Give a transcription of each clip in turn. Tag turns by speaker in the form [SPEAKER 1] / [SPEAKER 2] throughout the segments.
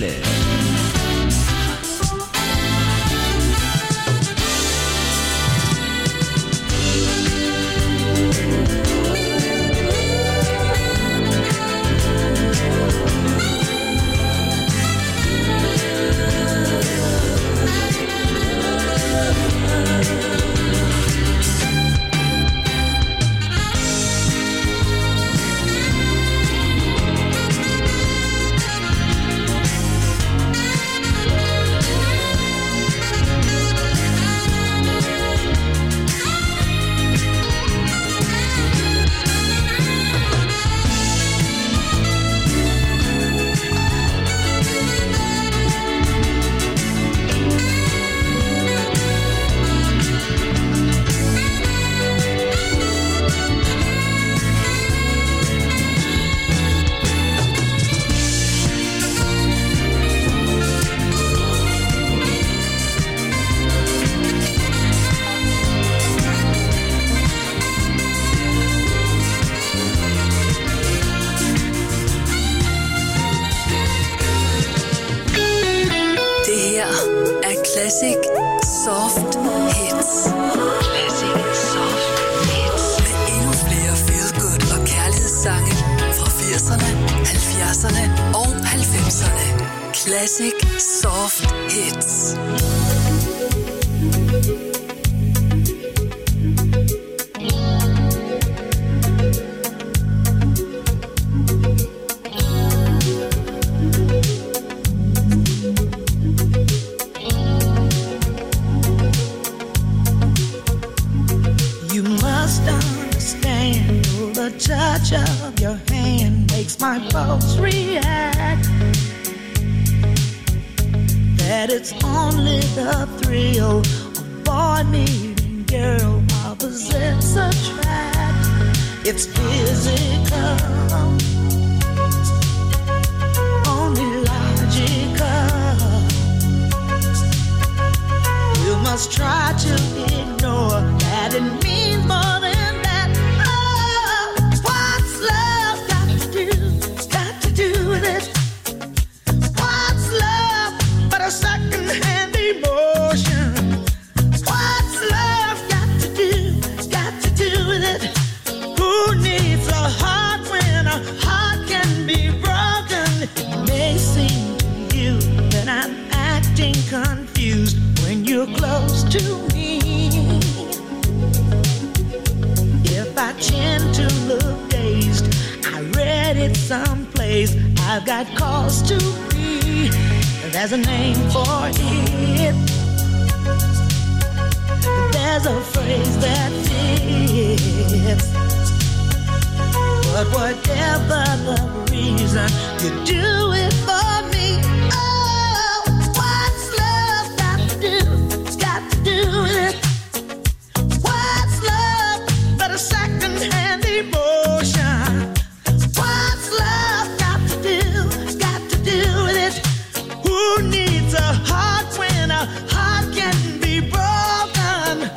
[SPEAKER 1] Roskilde.
[SPEAKER 2] Classic Soft Hits. Classic Soft Hits. Med endnu flere feel-good og kærlighedssange fra 80'erne, 70'erne og 90'erne. Classic Soft Hits.
[SPEAKER 3] Touch of your hand makes my pulse react. That it's only the thrill of boy meeting girl opposites attract. It's physical, only logical. You must try to ignore that it means more than a second-hand emotion. What's love got to do with it? Who needs a heart when a heart can be broken? It may seem to you that I'm acting confused when you're close to me. If I tend to look dazed, I read it someplace, I've got cause to be. There's a name for it. There's a phrase that fits. But whatever the reason, you do it for me. Oh, what's love got to do with it? What's love but a second-hand emotion? What's love got to do with it? Who needs a heart when a heart can be broken?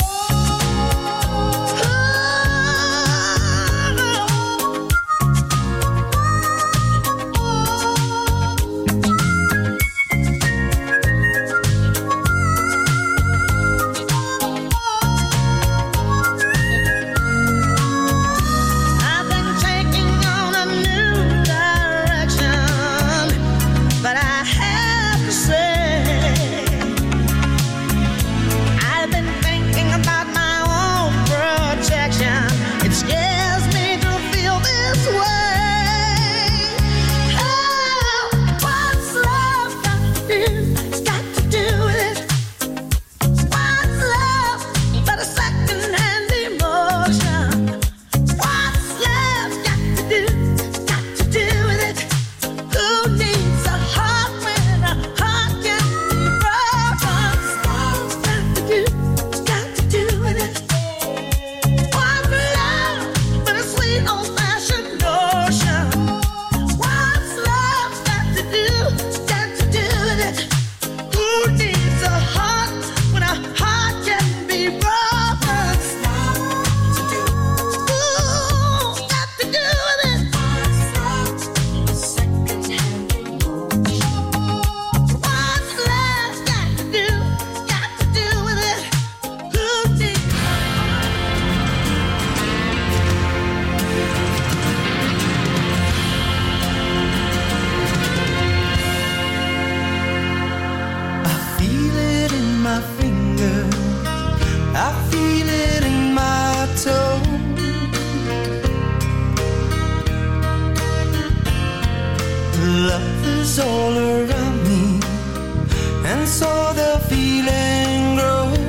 [SPEAKER 1] so the feeling grows.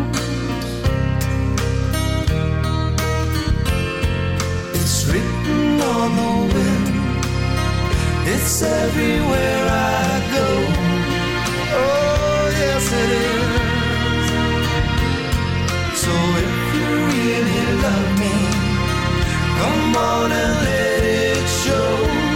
[SPEAKER 1] It's written on the wind, it's everywhere I go. Oh, yes it is. So if you really love me, come on and let it show.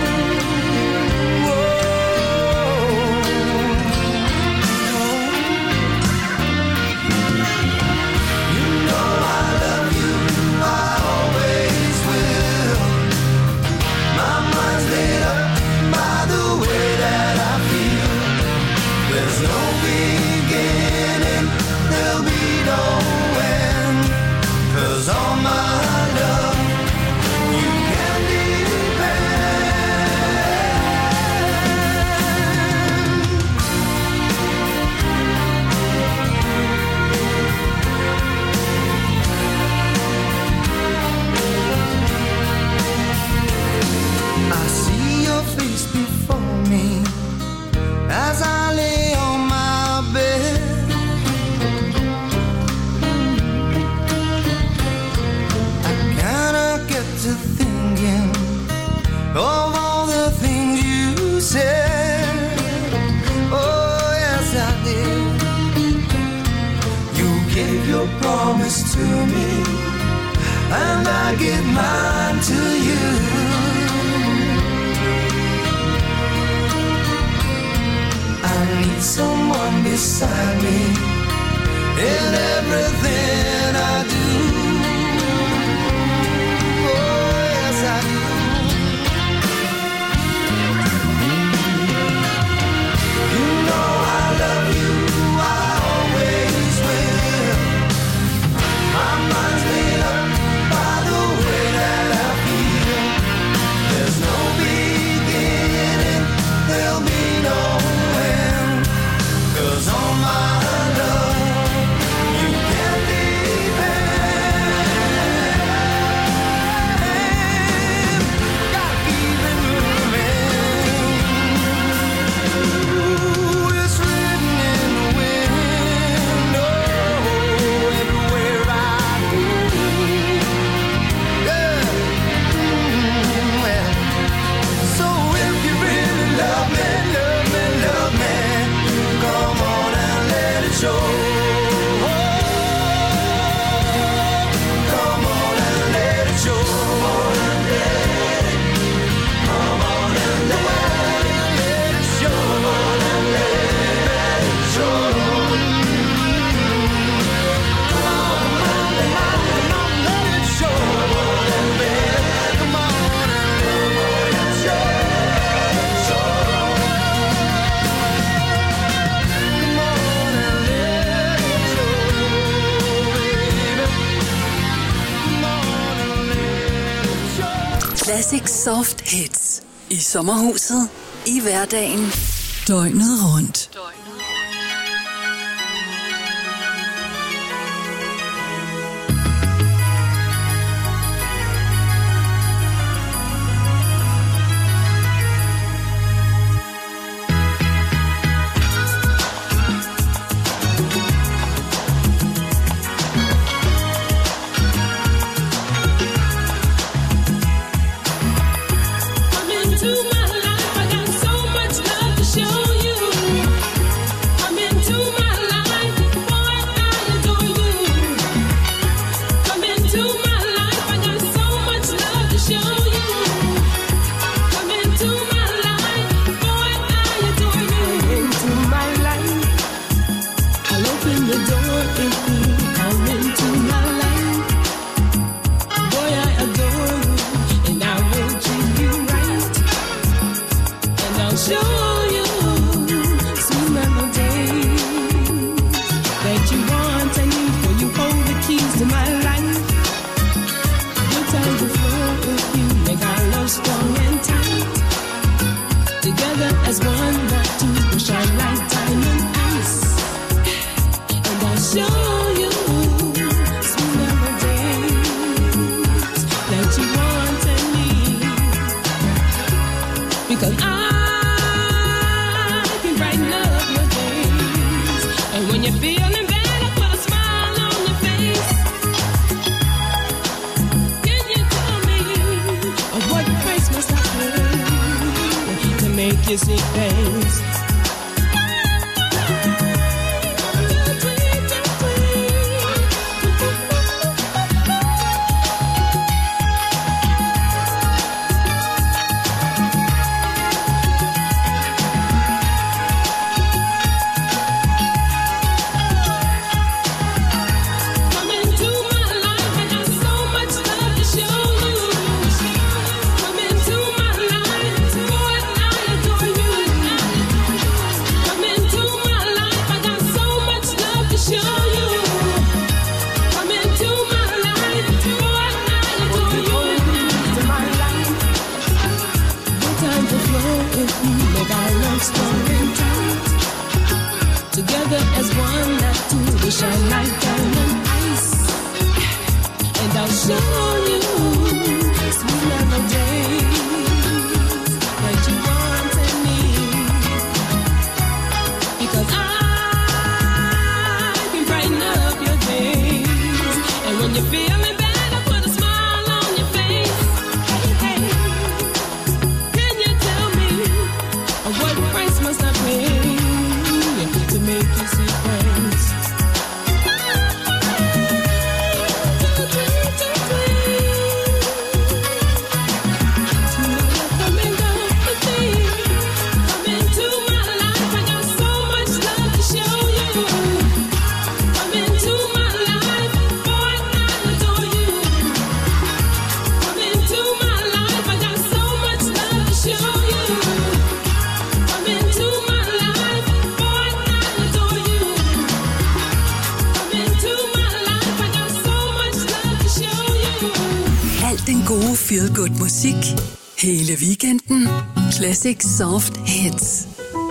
[SPEAKER 1] As I lay on my bed, I kinda get to thinking of all the things you said. Oh, yes, I did. You gave your promise to me, and I give mine to you. I need someone beside me in everything I do. Oh, yes, I do. You know I love you, I always will. My mind's made up by the way that I feel. There's no beginning, there'll be no end. 'Cause all my love, you can depend. Gotta keep it moving. Ooh, it's written in the wind. Oh, everywhere I go. Yeah. Well, so if you really love me, love me, love me, come on and let it show. Come on and let it show. Come on and let it show. Come on and let it show. Come on and let it show. Come on and let it show.
[SPEAKER 2] Classic Soft Hits. I sommerhuset, i hverdagen, døgnet rundt.
[SPEAKER 4] Come into my life, I got so much love to show you. you see things. Together as one, not two, we shine like diamond ice. And I'll show you sweet melodies that you want and need. Because I can brighten up your days. And when you're feeling bad, I put a smile on your face. Hey, hey, can you tell me what price must I pay to make you see things? Come into my life, I got so much love to show you. Come into my life, boy, I adore you. Come into my life, I got so much love to show you. Come into my life, boy, I adore you. Come into my life, I got so much love to show you.
[SPEAKER 2] Alt den gode feel-good musik hele weekenden. Classic Soft Hits.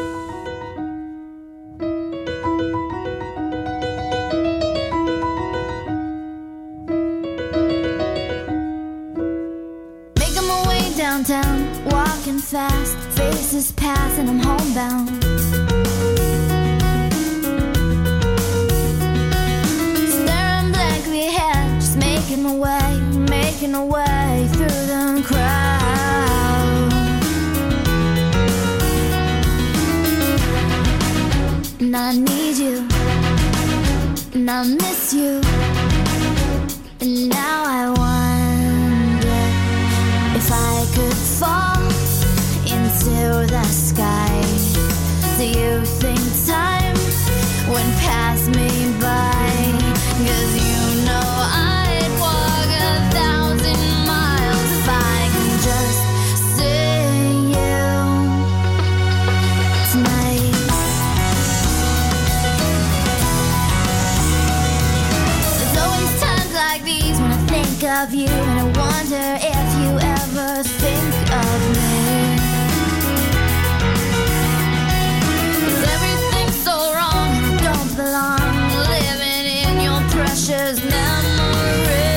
[SPEAKER 5] Making my way downtown, walking fast, faces pass and I'm homebound. Staring blankly ahead, just making my way through the crowd. And I need you, and I miss you, and now I wonder if I could fall into the sky. Do you think time went past me by? 'Cause you know I'd walk 1,000 miles if I can just see you tonight. There's always times like these when I think of you, and I wonder if you ever think of me. 'Cause everything's so wrong and I don't belong, living in your precious memory.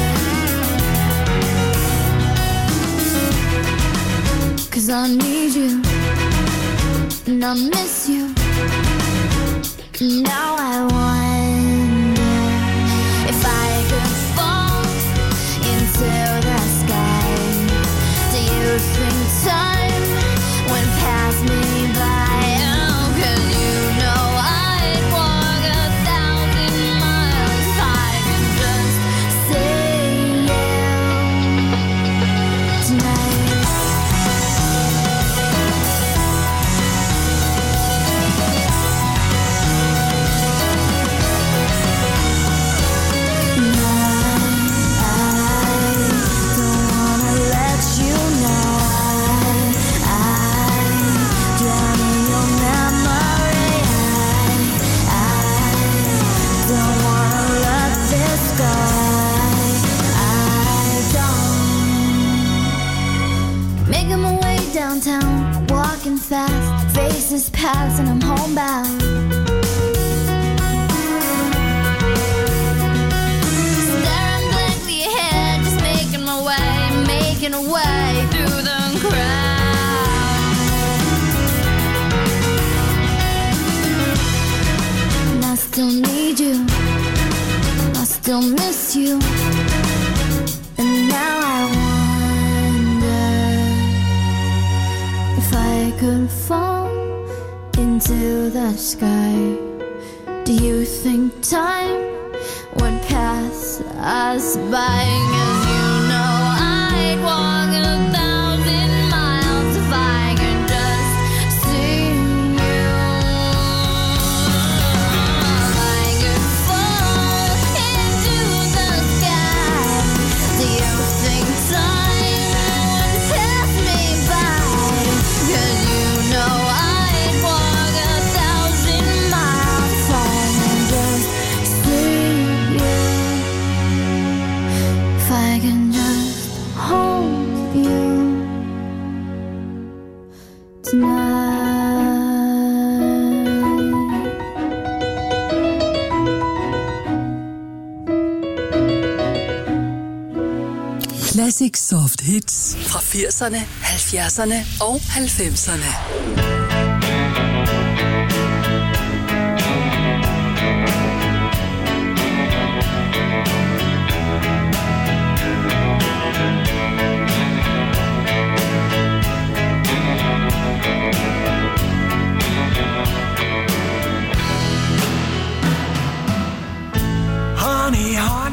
[SPEAKER 5] 'Cause I need you, and I miss you, and now I wonder if I could fall into the sky. Do you think time went past me by? Oh, 'cause you know I'd walk 1,000 miles if I could just see you tonight. Downtown, walking fast, faces pass and I'm homebound. Staring blankly ahead, just making my way through the crowd. And I still need you, I still miss you, and now I wonder if I could to the sky. Do you think time would pass us by? 'Cause you know I'd walk 1,000 miles if I could just see you. I could fall into the sky. Do you think time would pass me by? 'Cause you know I'd walk 1,000 miles if I could just see you. If I can just hold you tonight.
[SPEAKER 2] Classic Soft Hits fra 80'erne, 70'erne og 90'erne.
[SPEAKER 1] Hånd i hånd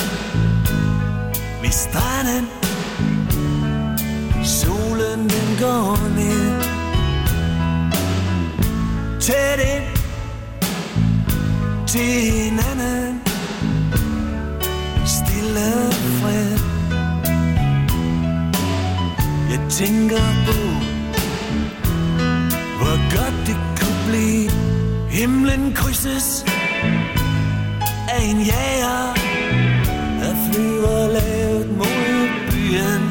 [SPEAKER 1] ved stranden. Solen den går ned. Tæt ind til hinanden. Stille fred. Jeg tænker på, hvor godt det kunne blive. Himlen krydses af en jager, der flyver lavt mod byen.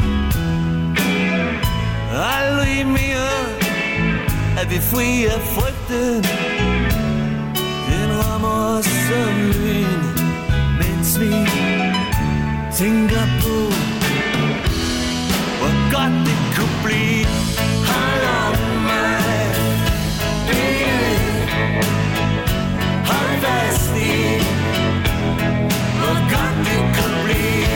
[SPEAKER 1] Aldrig mere er vi fri af frygten. Den rammer os som lyn, mens vi tænker på, hvor godt det kunne blive. Hold om mig, baby. Hold fast i, hvor godt det kunne blive.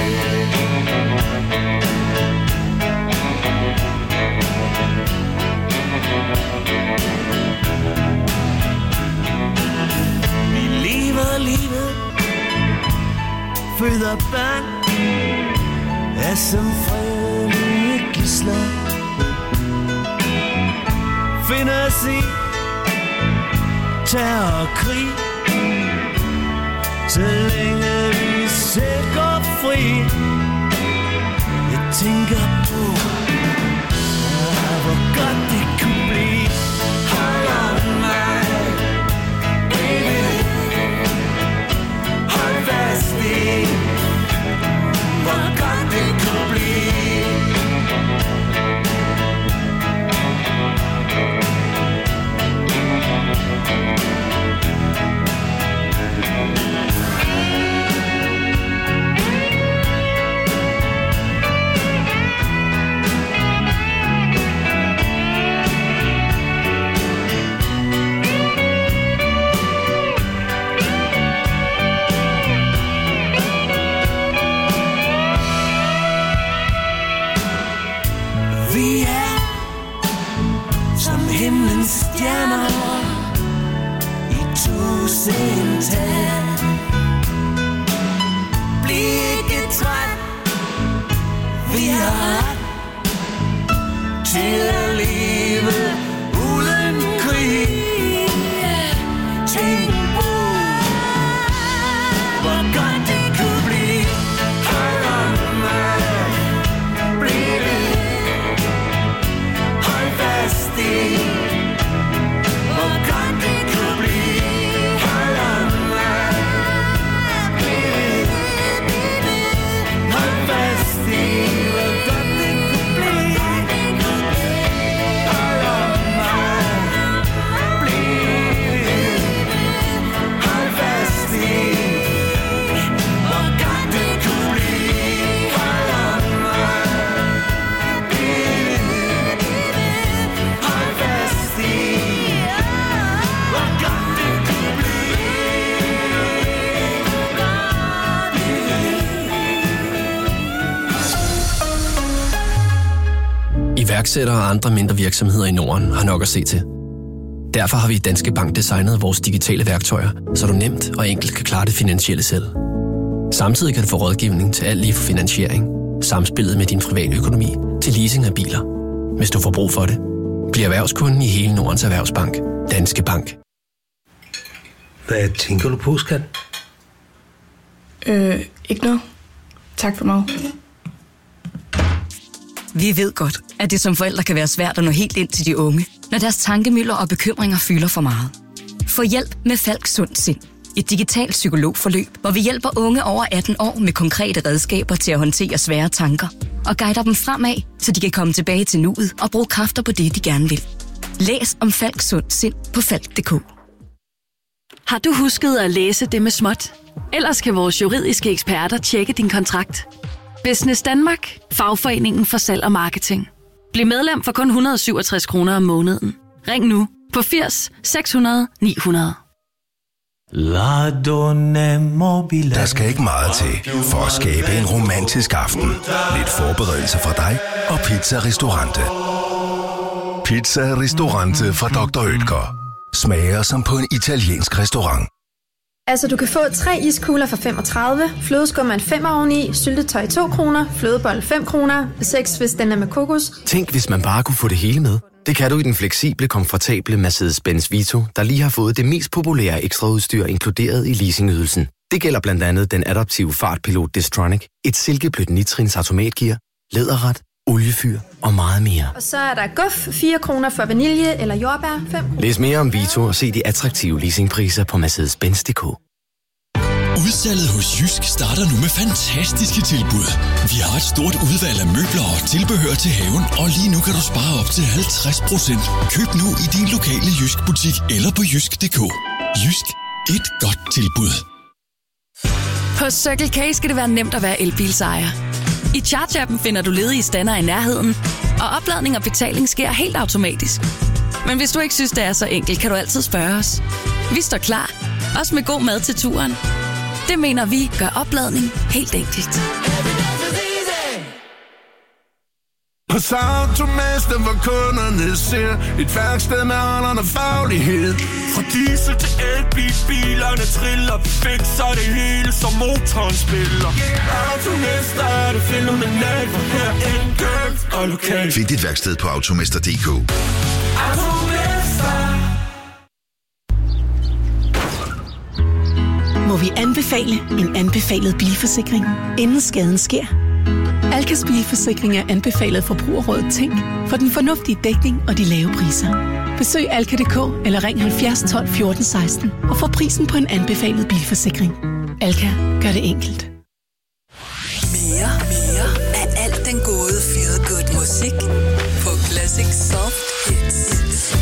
[SPEAKER 1] Vi lever livet, føder børn, er som fredelige gidsler. Finder os i terror og krig, så længe vi selv går fri. Jeg tænker på, hvor godt det kunne blive. Hold om mig, baby. Hold fast i, hvor godt det kunne blive. Vi er som himlens stjerner i tusindtal. Bliv ikke træt, vi har ret til at leve uden krig. Tænk på, hvor godt det kunne blive. Hold om mig, baby. Hold fast i, hvor godt det kunne blive. Hold om mig, baby. Hold fast i, hvor godt det kunne blive. Hold om mig, baby. Hold fast i, hvor godt det kunne blive. Hold om mig, baby. Hold fast i, hvor godt det kunne blive.
[SPEAKER 6] Iværksættere og andre mindre virksomheder i Norden har nok at se til. Derfor har vi i Danske Bank designet vores digitale værktøjer, så du nemt og enkelt kan klare det finansielle selv. Samtidig kan du få rådgivning til alt lige fra finansiering, samspillet med din private økonomi til leasing af biler. Hvis du får brug for det, bliv erhvervskunden i hele Nordens Erhvervsbank. Danske Bank.
[SPEAKER 7] Hvad tænker du på, skat?
[SPEAKER 8] Ikke noget. Tak for mig.
[SPEAKER 9] Vi ved godt, at det som forældre kan være svært at nå helt ind til de unge, når deres tankemylder og bekymringer fylder for meget. Få hjælp med Falk Sund Sind. Et digitalt psykologforløb, hvor vi hjælper unge over 18 år med konkrete redskaber til at håndtere svære tanker og guider dem fremad, så de kan komme tilbage til nuet og bruge kræfter på det, de gerne vil. Læs om Falk Sund Sind på falk.dk.
[SPEAKER 10] Har du husket at læse det med småt? Ellers kan vores juridiske eksperter tjekke din kontrakt. Business Danmark, fagforeningen for salg og marketing. Bliv medlem for kun 167 kroner om måneden. Ring nu på 80 600 900.
[SPEAKER 11] Der skal ikke meget til for at skabe en romantisk aften. Lidt forberedelse fra dig og Pizza Ristorante. Pizza Ristorante fra Dr. Oetker. Smager som på en italiensk restaurant.
[SPEAKER 12] Altså, du kan få 3 iskugler for 35, flødeskummer en 5 oveni, syltetøj 2 kroner, flødebold 5 kroner, 6 hvis den er med kokos.
[SPEAKER 13] Tænk, hvis man bare kunne få det hele med. Det kan du i den fleksible, komfortable Mercedes-Benz Vito, der lige har fået det mest populære ekstraudstyr inkluderet i leasingydelsen. Det gælder blandt andet den adaptive fartpilot Distronic, et silkeblødt nitrins automatgear, læderret, oliefyr og meget mere.
[SPEAKER 12] Og så er der guf 4 kroner for vanilje eller jordbær 5 kroner.
[SPEAKER 13] Læs mere om Vito og se de attraktive leasingpriser på Mercedes-Benz.dk.
[SPEAKER 14] Udsalget hos Jysk starter nu med fantastiske tilbud. Vi har et stort udvalg af møbler og tilbehør til haven, og lige nu kan du spare op til 50%. Køb nu i din lokale Jysk butik eller på jysk.dk. Jysk. Et godt tilbud.
[SPEAKER 10] På Circle K skal det være nemt at være elbilsejer. I Charge-appen finder du ledige stander i nærheden, og opladning og betaling sker helt automatisk. Men hvis du ikke synes, det er så enkelt, kan du altid spørge os. Vi står klar, også med god mad til turen. Det mener vi gør opladning helt enkelt.
[SPEAKER 1] Hos Automester, hvor kunderne ser et værksted med holderne faglighed. Fra diesel til elbil, bilerne triller. Vi fikser det hele, som motoren spiller. Automester er det fænomenalt, for her enkelt og lokalt.
[SPEAKER 15] Find dit værksted på automester.dk.
[SPEAKER 16] Må vi anbefale en anbefalet bilforsikring, inden skaden sker? Alkas bilforsikring er anbefalet Forbrugerrådet Tænk for den fornuftige dækning og de lave priser. Besøg alka.dk eller ring 70 12 14 16 og få prisen på en anbefalet bilforsikring. Alka gør det enkelt.
[SPEAKER 2] Mere af alt den gode feel good musik på Classic Soft Hits.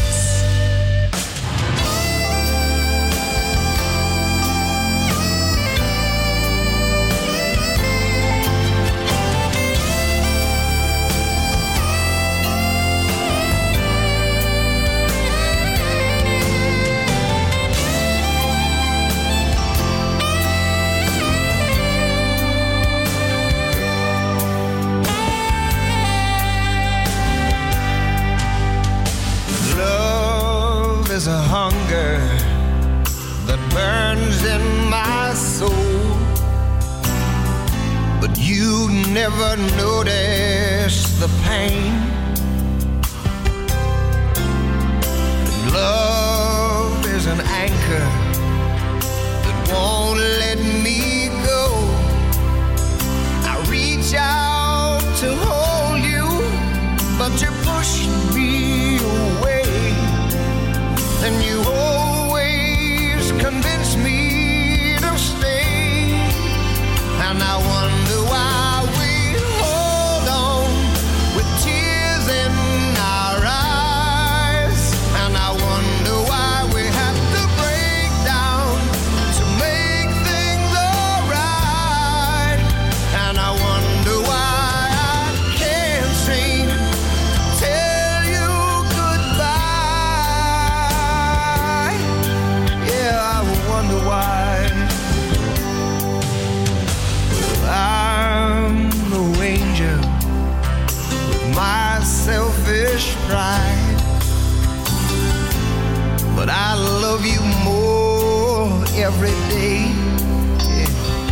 [SPEAKER 1] There's a hunger that burns in my soul, but you never notice the pain. And love is an anchor that won't let me go. I reach out to hold you, but you push me away. And you always convince me to stay. And I wonder why we hold on with tears in our eyes. And I wonder why we have to break down
[SPEAKER 17] every day. Yeah.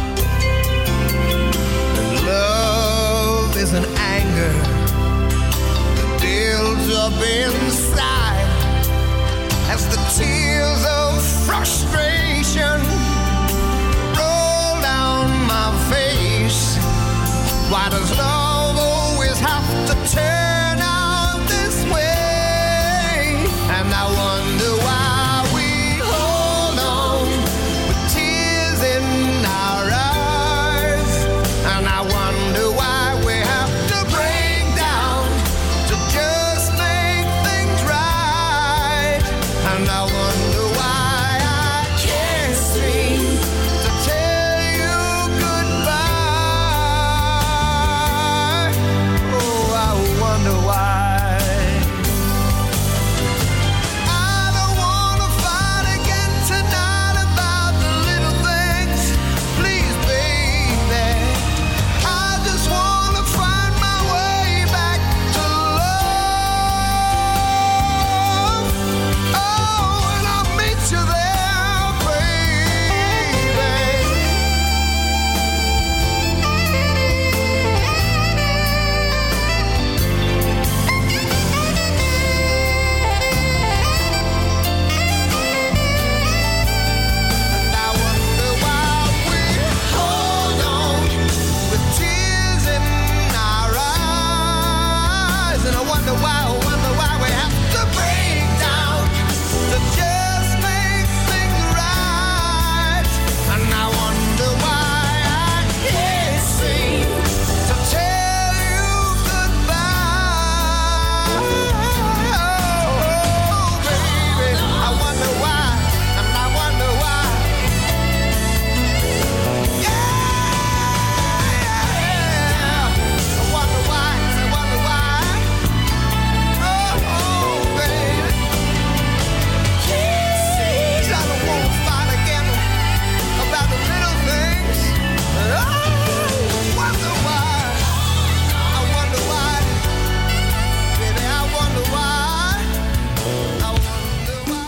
[SPEAKER 17] And love is an anger that builds up inside as the tears of frustration roll down my face. Why does love always have to turn out this way? And I wonder why we hold on with tears in our eyes. And I wonder why we have to break down to just make things right. And I wonder why I can't seem to tell you goodbye. Oh, I wonder why. I don't wanna fight again tonight about the little things. Please, baby, I just wanna find my way back to love. Oh, and I'll meet you there, baby. And I wonder why we hold on with tears in our eyes. And I wonder why we have to break down to just make things right. And I wonder why I can't seem to tell you goodbye. Oh, baby, I wonder why, and I wonder why. Yeah, I wonder why, and I wonder why. Oh, baby, please, I don't want to fight again about the little things. Oh, wonder why. I wonder why. Baby, I wonder why. I wonder why.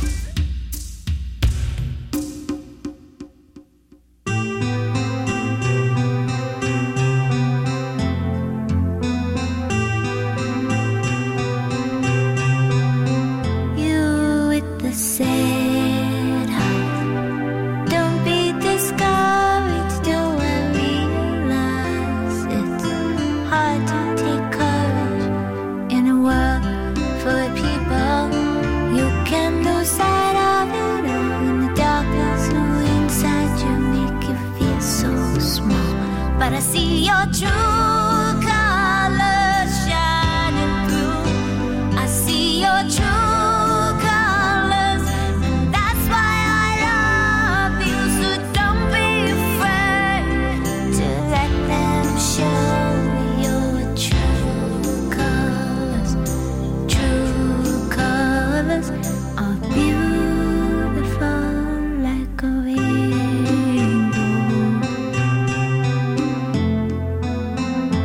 [SPEAKER 5] You with the sad heart, don't be discouraged. Do I realize it's hard to take courage in a world full of people? You can lose sight of it all in the darkness. No inside you make you feel so small. But I see your true colors shining through. I see your true colors, and that's why I love you. So don't be afraid to let them show your true colors. True colors are beautiful like a rainbow.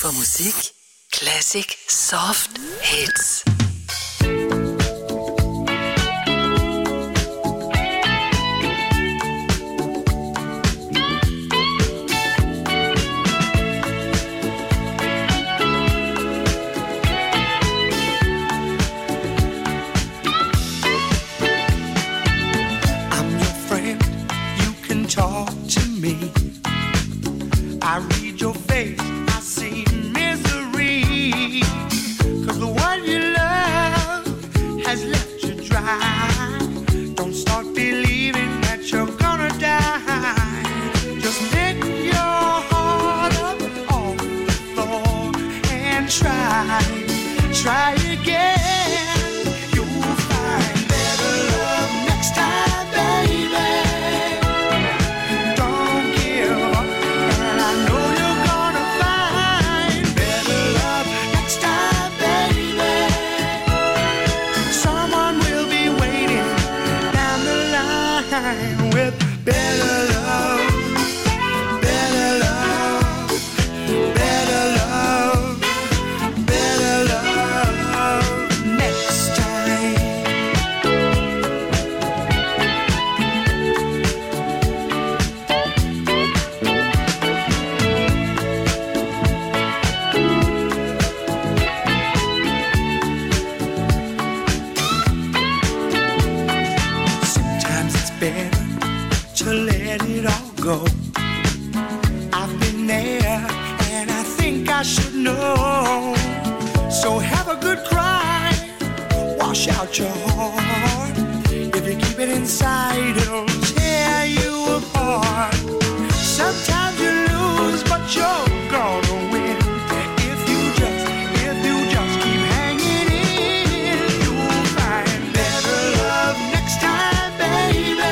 [SPEAKER 2] for musik. Classic Soft Hits.
[SPEAKER 3] Talk to me. I read your face, I see misery. 'Cause the one you love has left you dry. Don't start believing that you're gonna die. Just pick your heart up off the floor and try again. You'll find better love next time, baby. With better love, better love, better love, better love next time. Sometimes it's better to let it all go. I've been there and I think I should know. So have a good cry, wash out your heart. If you keep it inside, it'll tear you apart. Sometimes you lose, but you're gonna win. If you just keep hanging in, you'll find better love next time, baby.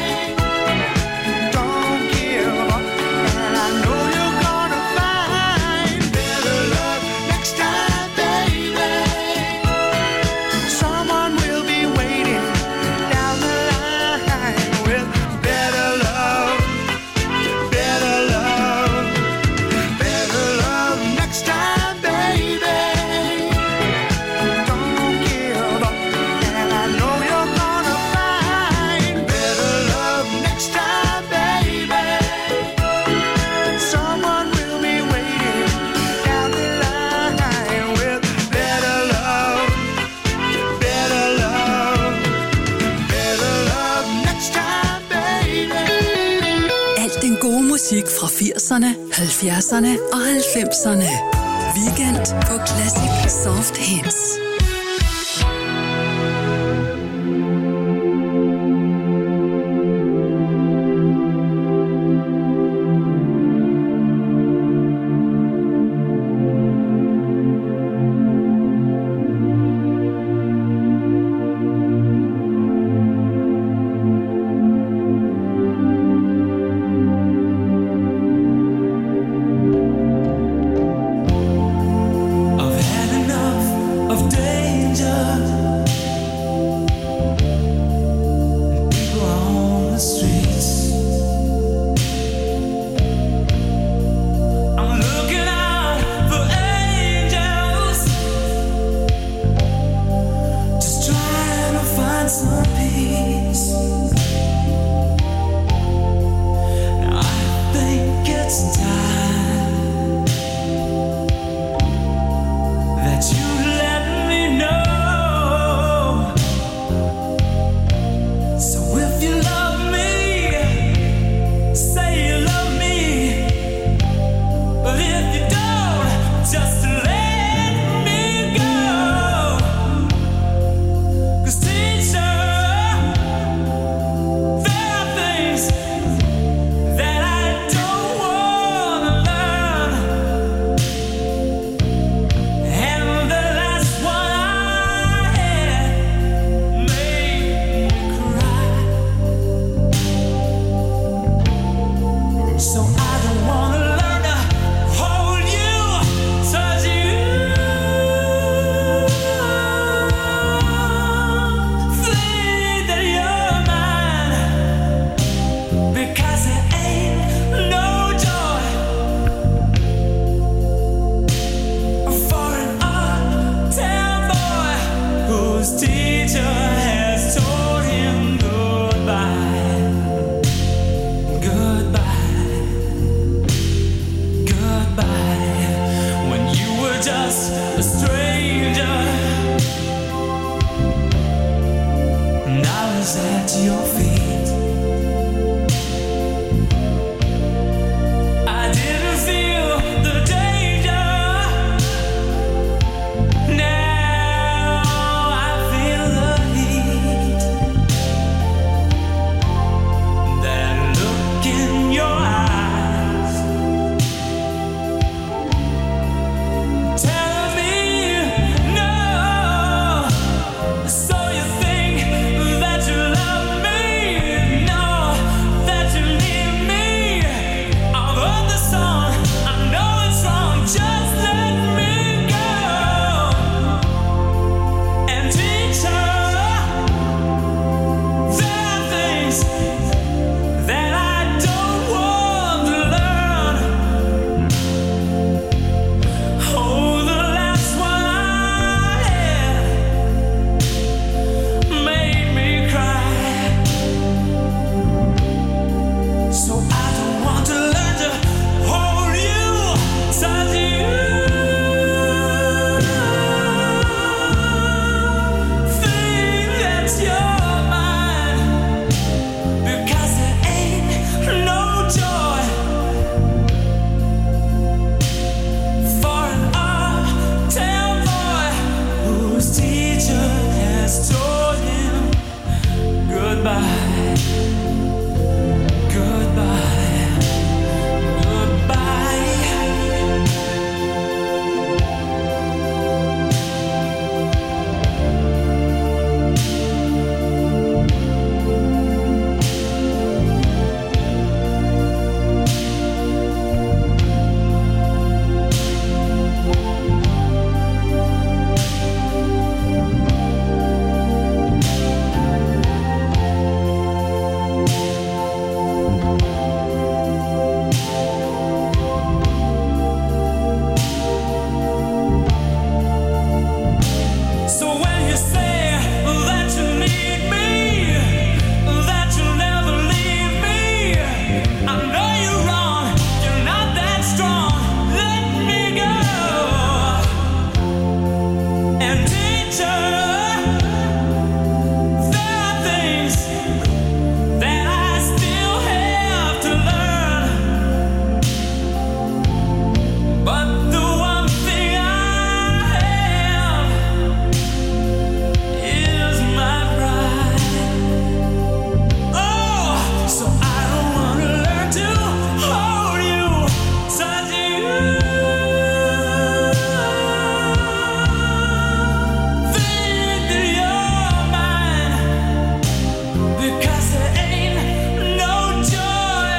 [SPEAKER 2] Musik fra 80'erne, 70'erne og 90'erne. Weekend på Classic Soft Hits.
[SPEAKER 3] Of
[SPEAKER 18] feet. I didn't feel the danger. Now I feel the heat. That look in your eyes, tell me no. So you think that you love me? No, that you need me. I've heard the song, I know it's wrong. Just let me go and teach her. There are things that I don't want to learn. Oh, the last one I had made me cry. So I don't want to learn to hold you, touch you. Think that you're mine, because there ain't no joy for an uptown boy whose teacher has told him goodbye, goodbye, goodbye. So when you say that you need me, that you'll never leave me, I know you're wrong, you're not that strong. Let me go and teach her. There are things that I still have to learn, but the one thing I have is my pride. Oh, so I don't want to learn to hold you, touch you. Think that you're mine, because there ain't no joy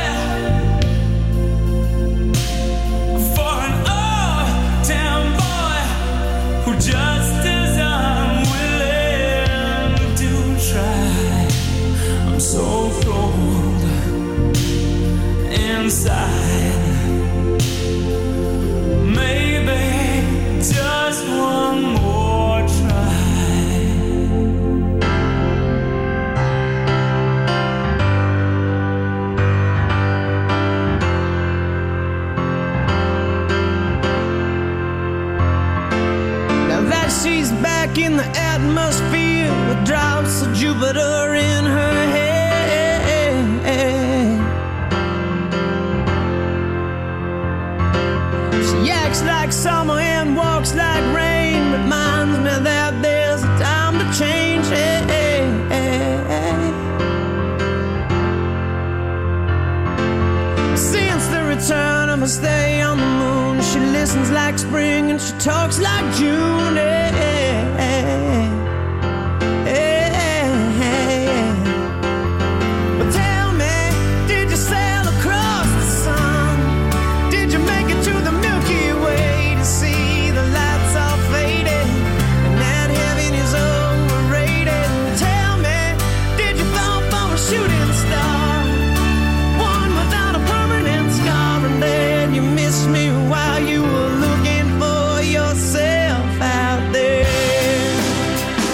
[SPEAKER 18] for an uptown boy who just is unwilling to try. I'm so cold inside. Maybe just one more try. Now that she's back in the atmosphere with drops of Jupiter in her head, she acts like summer and walks like rain, reminds me that there's a time to change. Since the return of her stay on the moon, she listens like spring and she talks like June. But tell me, did you sail across the sun? Did you make it to the Milky Way to see the lights all faded and that heaven is overrated? Tell me, did you fall for a shooting star, one without a permanent scar, and then you missed me while you were looking for yourself out there?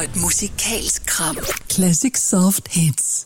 [SPEAKER 2] og et musikalsk kram.
[SPEAKER 19] Classic Soft Hits.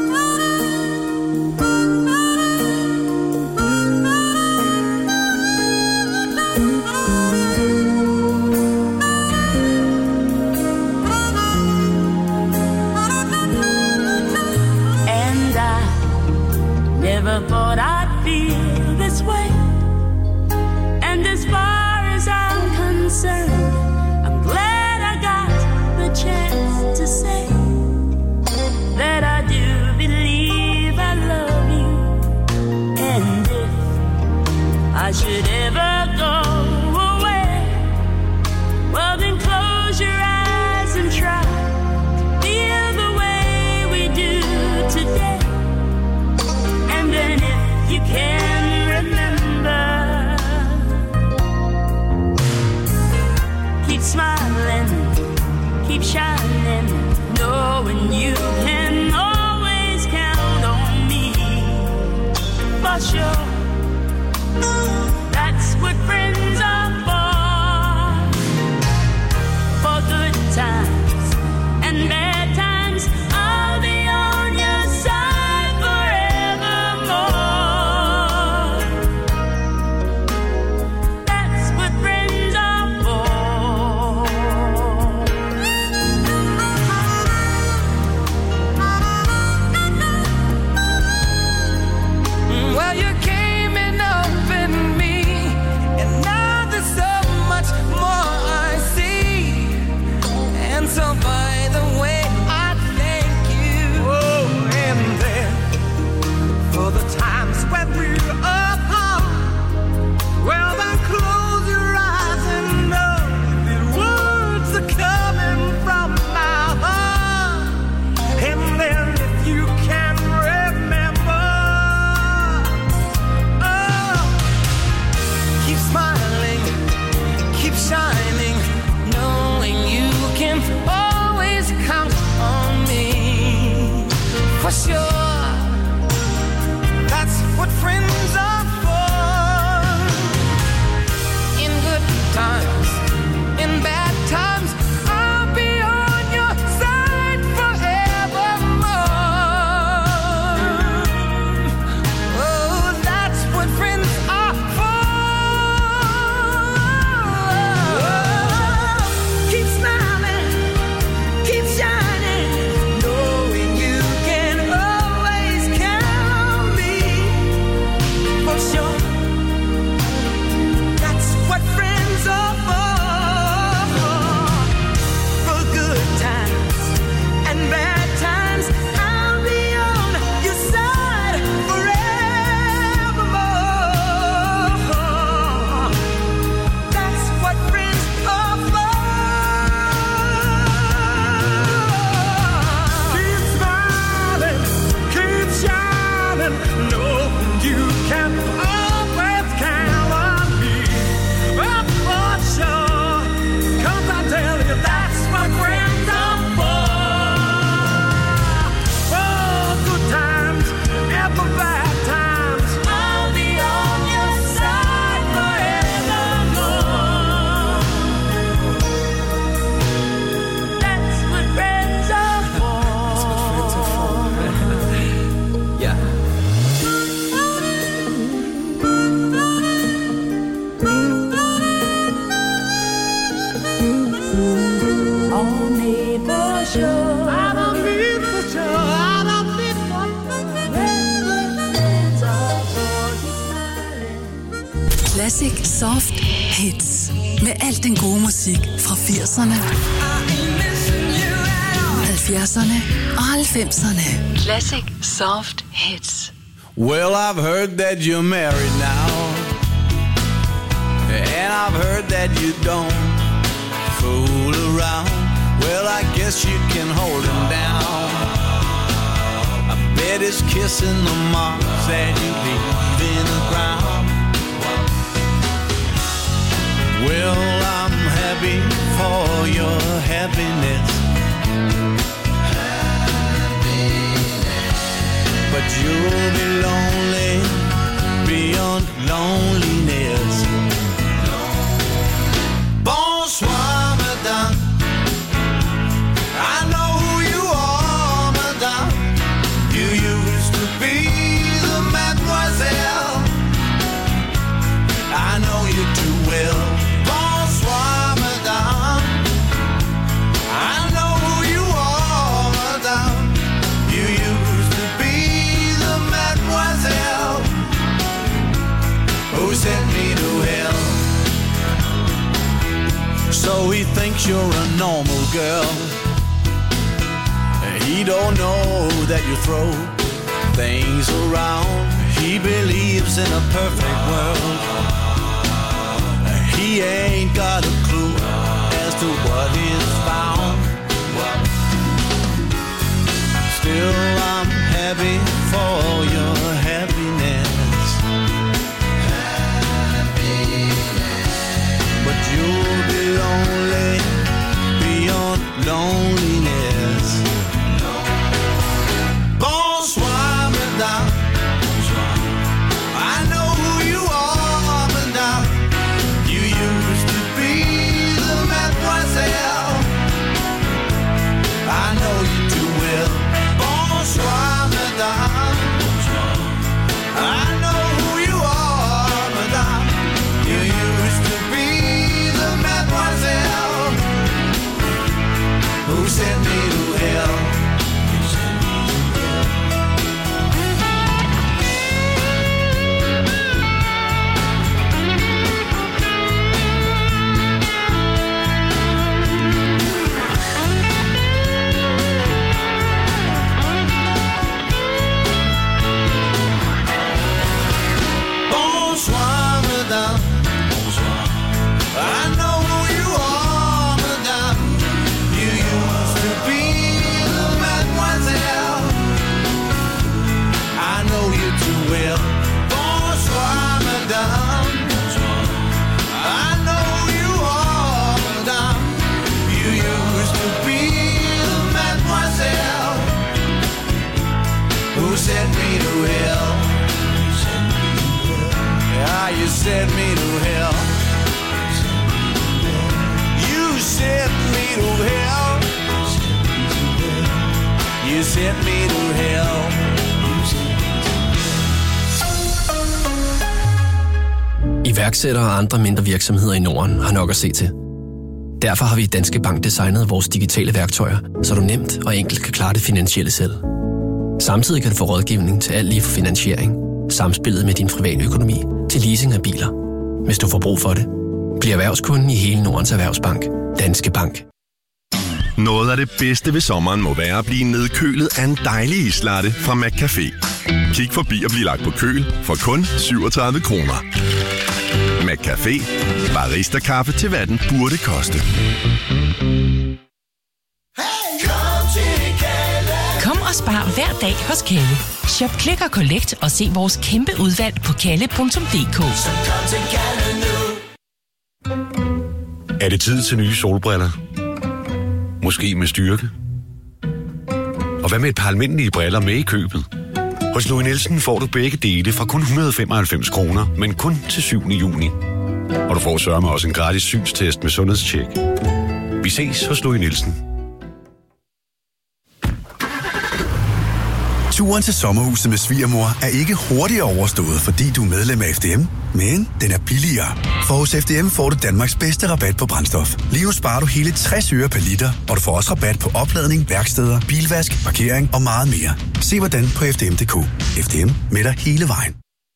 [SPEAKER 20] And I never thought I'd feel this way. And as far as I'm concerned, I'm glad I got the chance to say that I do believe I love you. And if I should ever go away, well then close your eyes and try to feel the way we do today. And then if you can remember, keep smiling, keep shining, knowing you can always count on me. For sure, that's what friends are for good times and bad times. I'll be on your side forevermore. That's what friends are for.
[SPEAKER 18] Well, you came in up in me, and now there's so much more I see. And so by the way, I thank you. Oh, and then for the times when we're apart, well then close your eyes and know the words are coming from my heart. And then if you can remember, oh, keep smiling, keep shining, knowing you can always count on me. For sure, that's what friends are for. In good times, in bad times, I'll be on your side forevermore. Oh, that's what friends are for. Keep smiling, keep shining, knowing you can always count on me. For sure, that's what friends are for good times and bad times. I'll be on your side forevermore. That's what friends are for. Keep smiling, keep shining, know you can always count on me. But for sure, 'cause I tell you that's what friends are for. For good times and for bad times, I'll be on your side forevermore. That's what friends are for.
[SPEAKER 6] Ja.
[SPEAKER 20] On est for sure. I don't need for sure. I don't need for sure. That's what friends are for.
[SPEAKER 2] Classic Soft Hits. Med al den gode musik fra 80'erne, 70'erne og 90'erne. Classic Soft Hits.
[SPEAKER 1] Well, I've heard that you're married now, and I've heard that you don't fool around. Well, I guess you can hold him down. I bet his kissing the marks that you leave in the ground. Well, I'm happy for your happiness, but you'll be lonely beyond loneliness. Bonsoir, madame. used to be the mademoiselle. I know you too well. Bonsoir, madame. I know who you are, madame. You used to be the mademoiselle who sent me to hell. So he thinks you're a normal girl. He don't know that you throw things around. He believes in a perfect world. He ain't got a clue as to what is found. Still I'm happy for your happiness. But you'll be lonely beyond loneliness. Bonsoir, madame. I know who you are, madame. You used to be the mademoiselle. I know you too well. Bonsoir, madame. I know who you are, madame. You used to be the mademoiselle who sent me to hell. Bonsoir, madame. I know who you are, madame. You used to be the mademoiselle. I know you too well. Bonsoir, madame. I know who you are, madame. You used to be the mademoiselle who sent me to hell. Yeah, you sent me to hell. You sent me to hell. You sent me to hell.
[SPEAKER 6] Iværksættere og andre mindre virksomheder i Norden har nok at se til. Derfor har vi i Danske Bank designet vores digitale værktøjer, så du nemt og enkelt kan klare det finansielle selv. Samtidig kan du få rådgivning til alt lige fra finansiering, samspillet med din private økonomi til leasing af biler. Hvis du får brug for det, bliv erhvervskunden i hele Nordens Erhvervsbank. Danske Bank.
[SPEAKER 11] Noget af det bedste ved sommeren må være at blive nedkølet af en dejlig islatte fra McCafé. Kig forbi og bliv lagt på køl for kun 37 kroner. McCafé. Barista-kaffe til hvad den burde koste.
[SPEAKER 21] Kom og spar hver dag hos Kalle. Shop Click og Collect og se vores kæmpe udvalg på kalle.dk.
[SPEAKER 22] Er det tid til nye solbriller? Måske med styrke? Og hvad med et par almindelige briller med i købet? Hos Louis Nielsen får du begge dele fra kun 195 kroner, men kun til 7. juni. Og du får sørme også en gratis synstest med sundhedstjek. Vi ses hos Louis Nielsen.
[SPEAKER 23] Turen til sommerhuset med svigermor er ikke hurtigere overstået, fordi du er medlem af FDM, men den er billigere. For hos FDM får du Danmarks bedste rabat på brændstof. Lige nu sparer du hele 60 øre per liter, og du får også rabat på opladning, værksteder, bilvask, parkering og meget mere. Se hvordan på fdm.dk. FDM med dig hele vejen.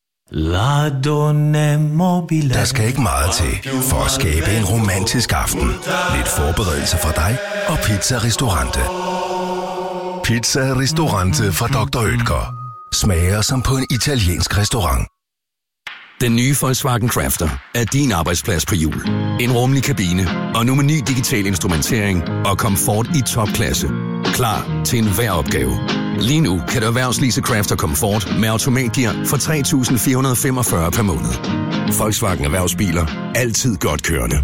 [SPEAKER 11] Der skal ikke meget til for at skabe en romantisk aften. Lidt forberedelse fra dig og Pizza Ristorante. Pizza Ristorante fra Dr. Oetker. Smager som på en italiensk restaurant.
[SPEAKER 14] Den nye Volkswagen Crafter er din arbejdsplads på hjul. En rummelig kabine og nu med ny digital instrumentering og komfort i topklasse. Klar til enhver opgave. Lige nu kan du erhvervslease Crafter Comfort med automatgear for 3.445 per måned. Volkswagen Erhvervsbiler. Altid godt kørende.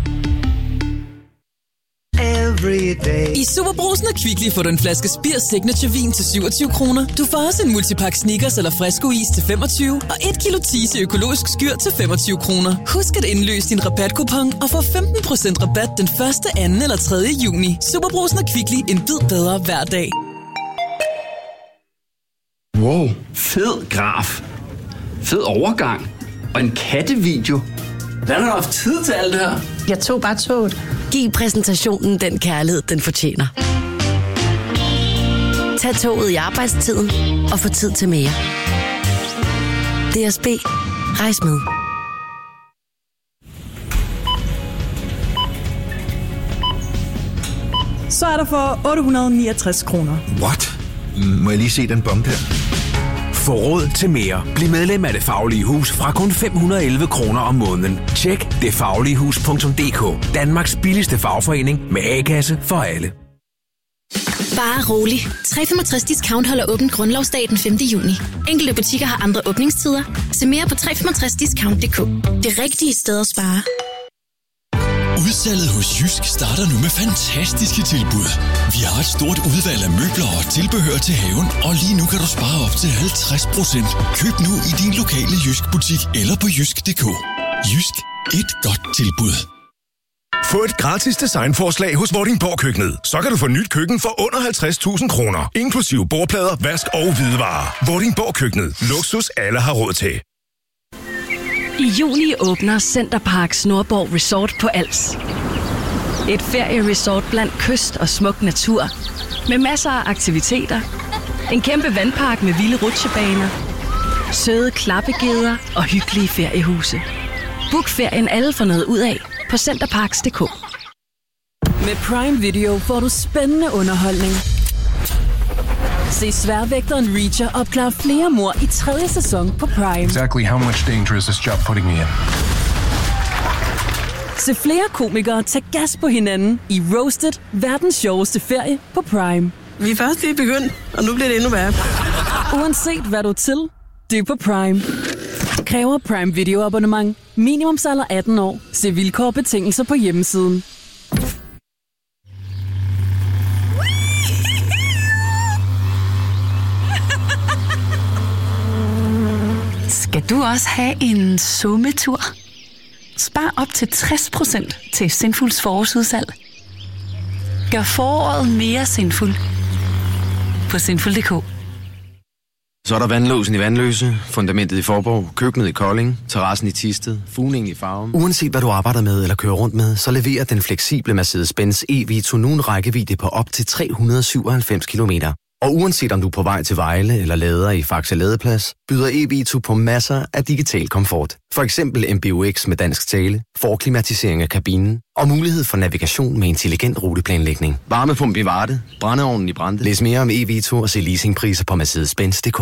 [SPEAKER 24] I Superbrugsen og Kvickly får du en flaske Spir Signature vin til 27 kroner. Du får også en multipack Snickers eller Fresco-is til 25 og 1 kilo Tise økologisk skyr til 25 kroner. Husk at indløse din rabatkupon og få 15% rabat den 1., 2. eller 3. juni. Superbrugsen og Kvickly. En bid bedre hver dag.
[SPEAKER 4] Wow. Fed graf. Fed overgang. Og en kattevideo. Hvad har du haft tid til alt det her?
[SPEAKER 7] Jeg tog bare toget.
[SPEAKER 8] Giv præsentationen den kærlighed, den fortjener. Tag toget i arbejdstiden og få tid til mere. DSB. Rejs med.
[SPEAKER 9] Så er der for 869 kroner.
[SPEAKER 25] What? Må jeg lige se den bombe der?
[SPEAKER 26] Få råd til mere. Bliv medlem af Det Faglige Hus fra kun 511 kroner om måneden. Tjek detfagligehus.dk. Danmarks billigste fagforening med A-kasse for alle.
[SPEAKER 27] Bare rolig. 365 Discount holder åbent grundlovsdag den 5. juni. Enkelte butikker har andre åbningstider. Se mere på 365discount.dk. Det rigtige sted at spare.
[SPEAKER 14] Udsalget hos Jysk starter nu med fantastiske tilbud. Vi har et stort udvalg af møbler og tilbehør til haven, og lige nu kan du spare op til 50%. Køb nu i din lokale Jysk-butik eller på jysk.dk. Jysk. Et godt tilbud.
[SPEAKER 11] Få et gratis designforslag hos Vordingborg Køkkenet. Så kan du få nyt køkken for under 50.000 kroner. Inklusive bordplader, vask og hvidevarer. Vordingborg Køkkenet. Luksus alle har råd til.
[SPEAKER 10] I juni åbner Centerparks Nordborg Resort på Als. Et ferieresort blandt kyst og smuk natur. Med masser af aktiviteter. En kæmpe vandpark med vilde rutsjebaner. Søde klappegeder og hyggelige feriehuse. Book ferien alle for noget ud af på centerparks.dk.
[SPEAKER 24] Med Prime Video får du spændende underholdning. Se Sværvægteren Reacher opklare flere mord i 3. sæson på Prime.
[SPEAKER 28] Exactly how much danger is this job putting me in?
[SPEAKER 24] Se flere komikere tage gas på hinanden i Roasted, verdens sjoveste ferie på Prime.
[SPEAKER 7] Vi er først lige begyndt, og nu bliver det endnu værre.
[SPEAKER 24] Uanset hvad du er til, det er på Prime. Kræver Prime Video abonnement. Minimumsalder 18 år. Se vilkår og betingelser på hjemmesiden.
[SPEAKER 16] Skal du også have en sommetur? Spar op til 60% til Sinfuls forårsudsalg. Gør foråret mere sinfuld på sinful.dk.
[SPEAKER 13] Så er der vandlåsen i Vandløse, fundamentet i Forborg, køkkenet i Kolding, terrassen i Thisted, fugningen i Farum. Uanset hvad du arbejder med eller kører rundt med, så leverer den fleksible Mercedes-Benz e-Vito nu en rækkevidde på op til 397 km. Og uanset om du er på vej til Vejle eller lader i Faxe Ladeplads, byder e-Vito på masser af digital komfort. For eksempel MBUX med dansk tale, forklimatisering af kabinen og mulighed for navigation med intelligent ruteplanlægning. Varmepump i Varde, brændeovnen i Brande. Læs mere om e-Vito og se leasingpriser på Mercedes-Benz.dk.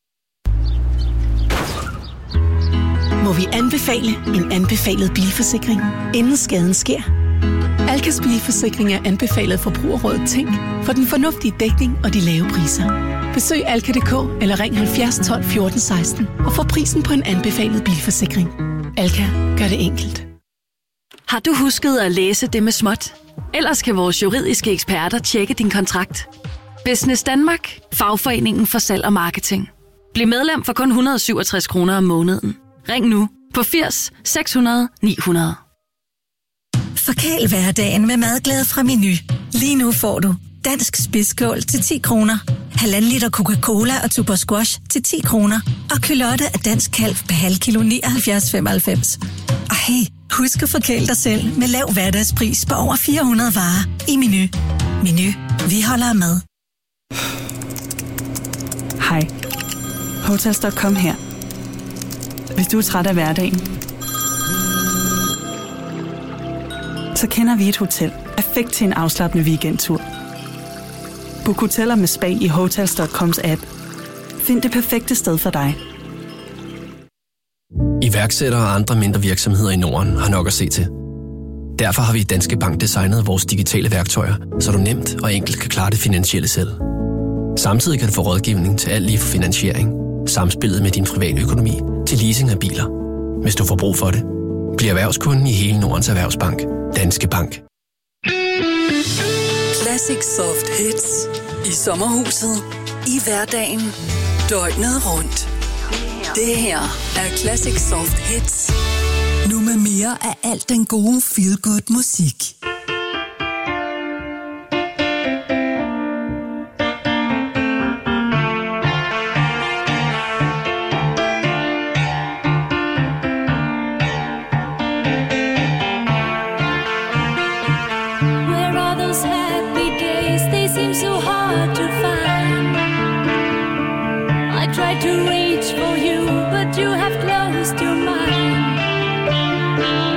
[SPEAKER 16] Må vi anbefale en anbefalet bilforsikring, inden skaden sker? Alkas bilforsikring er anbefalet Forbrugerrådet Tænk for den fornuftige dækning og de lave priser. Besøg alka.dk eller ring 70 12 14 16 og få prisen på en anbefalet bilforsikring. Alka gør det enkelt.
[SPEAKER 10] Har du husket at læse det med småt? Ellers kan vores juridiske eksperter tjekke din kontrakt. Business Danmark, fagforeningen for salg og marketing. Bliv medlem for kun 167 kroner om måneden. Ring nu på 80 600 900.
[SPEAKER 29] Forkæl hverdagen med madglæde fra Meny. Lige nu får du dansk spidskål til 10 kroner, 1,5 liter Coca-Cola og Tuborg Squash til 10 kroner, og kylotte af dansk kalv per halv kilo 79,95. Og hey, husk at forkæle dig selv med lav hverdagspris på over 400 varer i Meny. Meny, vi holder med.
[SPEAKER 9] Hej. Hotels.com her. Hvis du er træt af hverdagen, så kender vi et hotel perfekt til en afslappende weekendtur. Book hoteller med spa i Hotels.coms app. Find det perfekte sted for dig.
[SPEAKER 6] Iværksættere og andre mindre virksomheder i Norden har nok at se til. Derfor har vi i Danske Bank designet vores digitale værktøjer, så du nemt og enkelt kan klare det finansielle selv. Samtidig kan du få rådgivning til alt lige fra finansiering, samspillet med din private økonomi til leasing af biler. Hvis du får brug for det, bliv erhvervskunden i hele Nordens Erhvervsbank. Danske Bank.
[SPEAKER 2] Classic Soft Hits. I sommerhuset. I hverdagen. Døgnet rundt. Det her er Classic Soft Hits. Nu med mere af alt den gode feel-good musik.
[SPEAKER 1] to reach for you, but you have closed your mind.